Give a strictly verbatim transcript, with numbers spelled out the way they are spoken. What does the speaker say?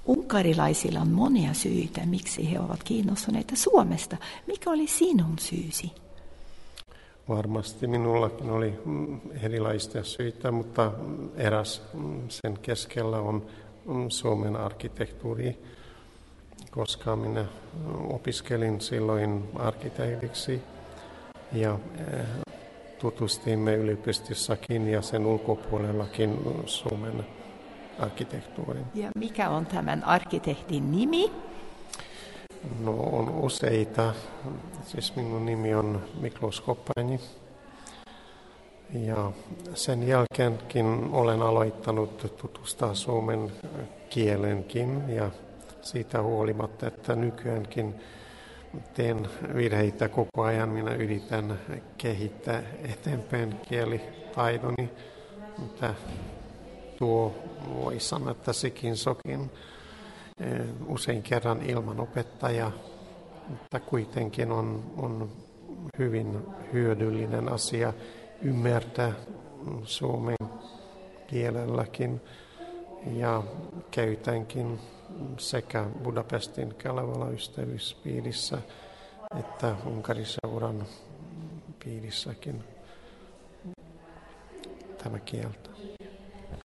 Unkarilaisilla on monia syitä, miksi he ovat kiinnostuneita Suomesta. Mikä oli sinun syysi? Varmasti minullakin oli erilaisia syitä, mutta eräs sen keskellä on Suomen arkkitehtuuri, koska minä opiskelin silloin arkkitehdiksi ja tutustimme yliopistossakin ja sen ulkopuolellakin Suomen arkkitehtuuriin. Ja mikä on tämän arkkitehdin nimi? No on useita. Siis minun nimi on Miklos Koppani. Ja sen jälkeenkin olen aloittanut tutustua suomen kielenkin ja siitä huolimatta, että nykyäänkin teen virheitä koko ajan. Minä yritän kehittää eteenpäin kielitaidoni, mutta tuo voi sanoa, että sekin sokin usein kerran ilman opettaja, mutta kuitenkin on, on hyvin hyödyllinen asia ymmärtää suomen kielelläkin ja käytänkin sekä Budapestin Kalevala ystävyyspiirissä että Unkariseuran piirissäkin tämä kieltä.